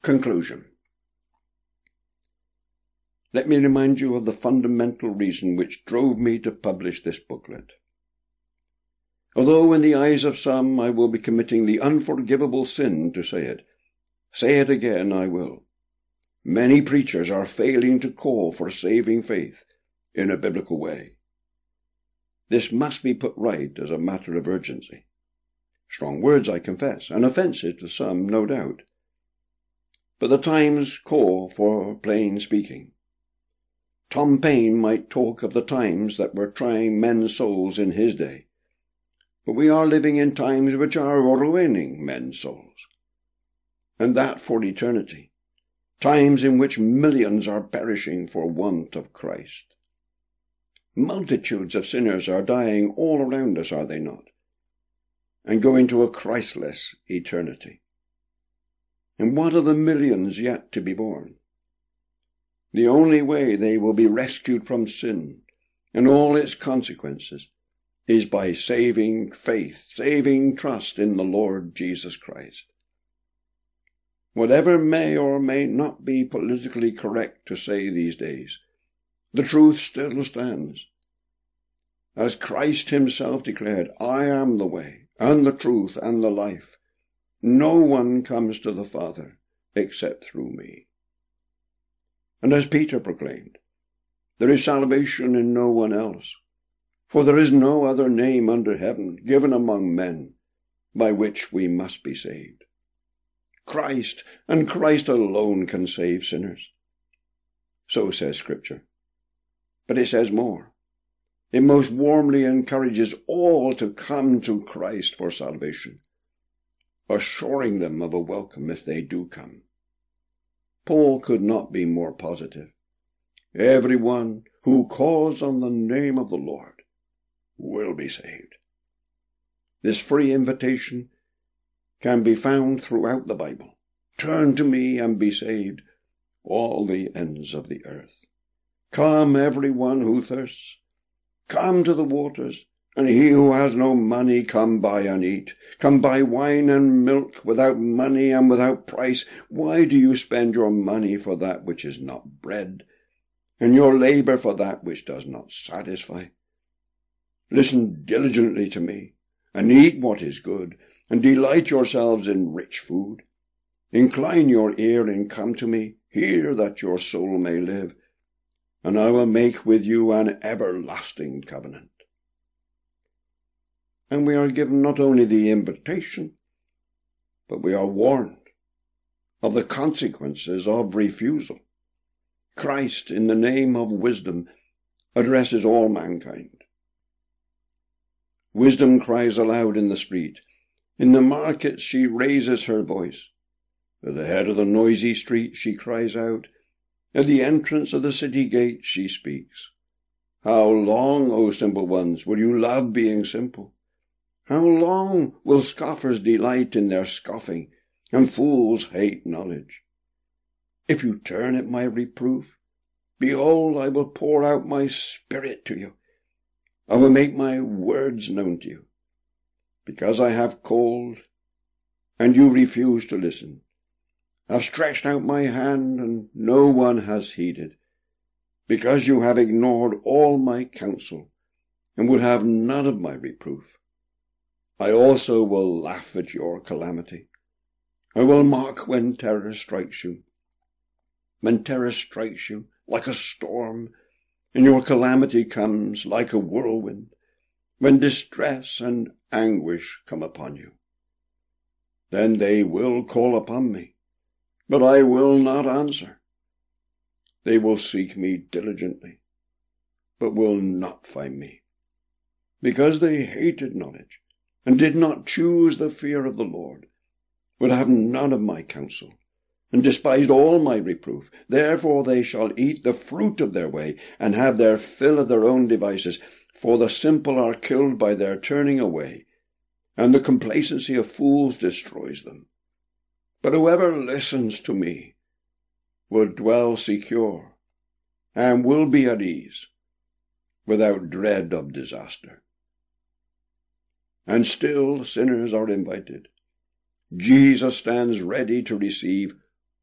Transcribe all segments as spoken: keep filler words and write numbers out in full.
Conclusion. Let me remind you of the fundamental reason which drove me to publish this booklet. Although in the eyes of some I will be committing the unforgivable sin to say it, say it again I will. Many preachers are failing to call for saving faith in a biblical way. This must be put right as a matter of urgency. Strong words, I confess, and offensive to some, no doubt. But the times call for plain speaking. Tom Paine might talk of the times that were trying men's souls in his day, but we are living in times which are ruining men's souls, and that for eternity, times in which millions are perishing for want of Christ. Multitudes of sinners are dying all around us, are they not, and going to a Christless eternity. And what are the millions yet to be born? The only way they will be rescued from sin and all its consequences is by saving faith, saving trust in the Lord Jesus Christ. Whatever may or may not be politically correct to say these days, the truth still stands. As Christ himself declared, I am the way, and the truth, and the life. No one comes to the Father except through me. And as Peter proclaimed, there is salvation in no one else, for there is no other name under heaven given among men by which we must be saved. Christ, and Christ alone, can save sinners. So says Scripture. But it says more. It most warmly encourages all to come to Christ for salvation, assuring them of a welcome if they do come. Paul could not be more positive. Everyone who calls on the name of the Lord will be saved. This free invitation can be found throughout the Bible. Turn to me and be saved, all the ends of the earth. Come, everyone who thirsts. Come to the waters, and he who has no money, come buy and eat. Come buy wine and milk without money and without price. Why do you spend your money for that which is not bread, and your labor for that which does not satisfy? Listen diligently to me, and eat what is good, and delight yourselves in rich food. Incline your ear and come to me. Hear that your soul may live, and I will make with you an everlasting covenant. And we are given not only the invitation, but we are warned of the consequences of refusal. Christ, in the name of wisdom, addresses all mankind. Wisdom cries aloud in the street. In the market she raises her voice. At the head of the noisy street she cries out. At the entrance of the city gate she speaks. How long, O simple ones, will you love being simple? How long will scoffers delight in their scoffing, and fools hate knowledge? If you turn at my reproof, behold, I will pour out my spirit to you. I will make my words known to you. Because I have called, and you refuse to listen. I've stretched out my hand, and no one has heeded. Because you have ignored all my counsel, and would have none of my reproof. I also will laugh at your calamity. I will mock when terror strikes you. When terror strikes you like a storm, and your calamity comes like a whirlwind, when distress and anguish come upon you. Then they will call upon me, but I will not answer. They will seek me diligently, but will not find me, because they hated knowledge, and did not choose the fear of the Lord, would have none of my counsel, and despised all my reproof. Therefore they shall eat the fruit of their way, and have their fill of their own devices. For the simple are killed by their turning away, and the complacency of fools destroys them. But whoever listens to me will dwell secure, and will be at ease, without dread of disaster. And still sinners are invited. Jesus stands ready to receive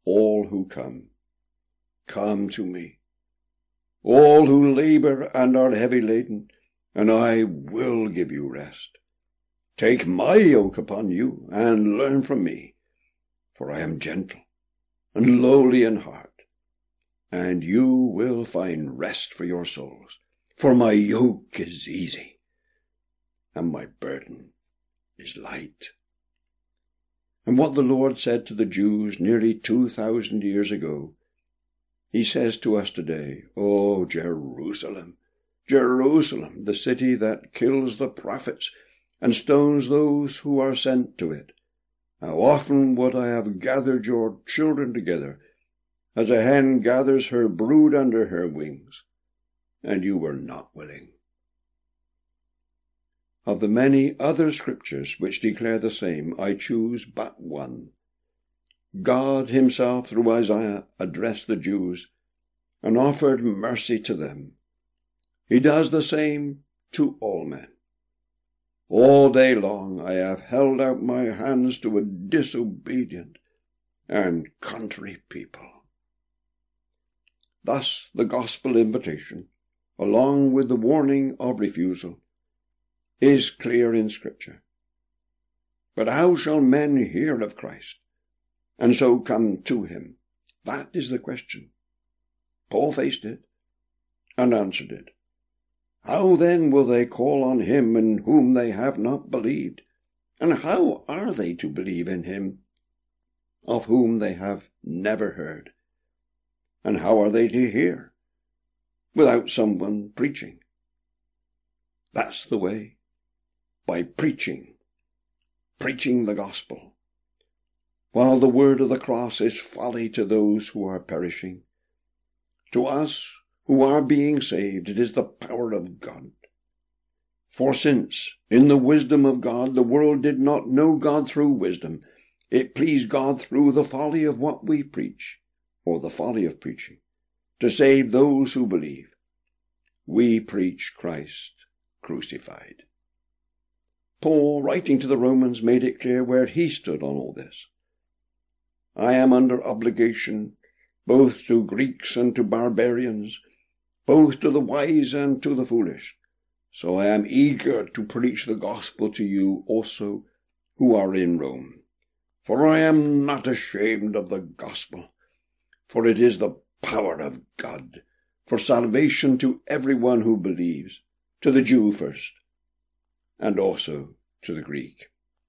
all who come. Come to me, all who labour and are heavy laden, and I will give you rest. Take my yoke upon you, and learn from me, for I am gentle and lowly in heart, and you will find rest for your souls. For my yoke is easy, and my burden is light. And what the Lord said to the Jews nearly two thousand years ago, he says to us today, O Jerusalem, Jerusalem, the city that kills the prophets and stones those who are sent to it. How often would I have gathered your children together, as a hen gathers her brood under her wings, and you were not willing. Of the many other scriptures which declare the same, I choose but one. God himself, through Isaiah, addressed the Jews and offered mercy to them. He does the same to all men. All day long I have held out my hands to a disobedient and contrary people. Thus the gospel invitation, along with the warning of refusal, is clear in Scripture. But how shall men hear of Christ, and so come to him? That is the question. Paul faced it, and answered it. How then will they call on him in whom they have not believed? And how are they to believe in him of whom they have never heard? And how are they to hear without someone preaching? That's the way. By preaching, preaching the gospel. While the word of the cross is folly to those who are perishing, to us who are being saved, it is the power of God. For since, in the wisdom of God, the world did not know God through wisdom, it pleased God through the folly of what we preach, or the folly of preaching, to save those who believe. We preach Christ crucified. Paul, writing to the Romans, made it clear where he stood on all this. I am under obligation both to Greeks and to barbarians, both to the wise and to the foolish. So I am eager to preach the gospel to you also who are in Rome. For I am not ashamed of the gospel, for it is the power of God for salvation to everyone who believes, to the Jew first, and also to the Greek.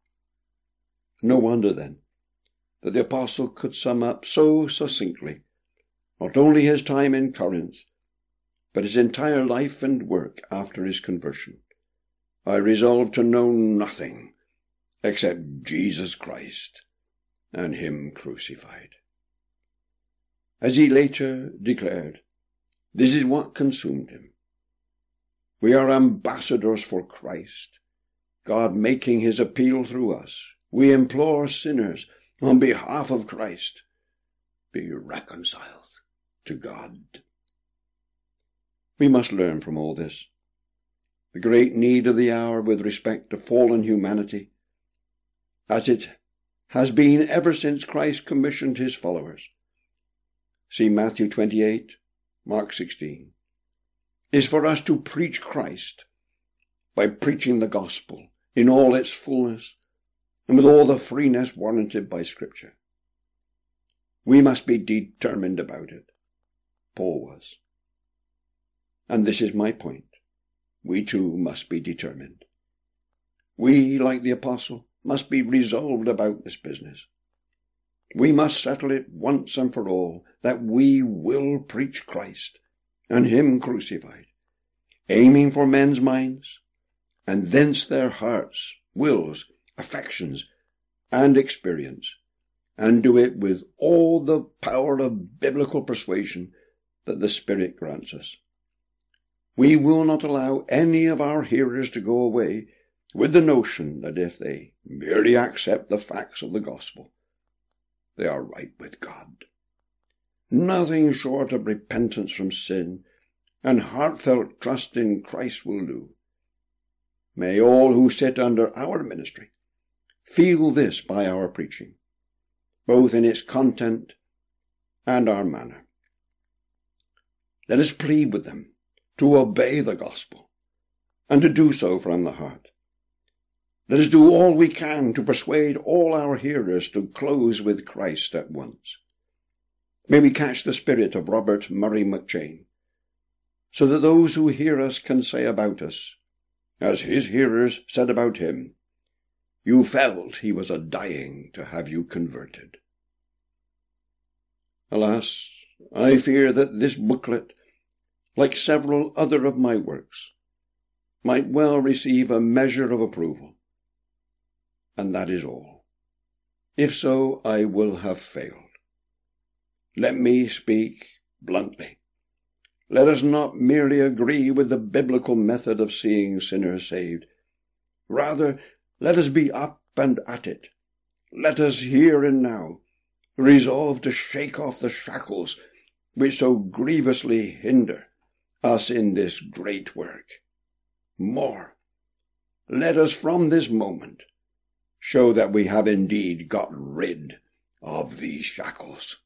No wonder, then, that the apostle could sum up so succinctly not only his time in Corinth, but his entire life and work after his conversion. I resolved to know nothing except Jesus Christ and him crucified. As he later declared, this is what consumed him. We are ambassadors for Christ, God making his appeal through us. We implore sinners on behalf of Christ, be reconciled to God. We must learn from all this the great need of the hour with respect to fallen humanity, as it has been ever since Christ commissioned his followers. See Matthew twenty-eight, Mark sixteen. Is for us to preach Christ by preaching the gospel in all its fullness and with all the freeness warranted by Scripture. We must be determined about it. Paul was. And this is my point. We too must be determined. We, like the apostle, must be resolved about this business. We must settle it once and for all that we will preach Christ and him crucified, aiming for men's minds, and thence their hearts, wills, affections, and experience, and do it with all the power of biblical persuasion that the Spirit grants us. We will not allow any of our hearers to go away with the notion that if they merely accept the facts of the gospel, they are right with God. Nothing short of repentance from sin and heartfelt trust in Christ will do. May all who sit under our ministry feel this by our preaching, both in its content and our manner. Let us plead with them to obey the gospel, and to do so from the heart. Let us do all we can to persuade all our hearers to close with Christ at once. May we catch the spirit of Robert Murray McCheyne, so that those who hear us can say about us, as his hearers said about him, "You felt he was a-dying to have you converted." Alas, I fear that this booklet, like several other of my works, might well receive a measure of approval. And that is all. If so, I will have failed. Let me speak bluntly. Let us not merely agree with the biblical method of seeing sinners saved. Rather, let us be up and at it. Let us here and now resolve to shake off the shackles which so grievously hinder us in this great work. More, let us from this moment show that we have indeed got rid of these shackles.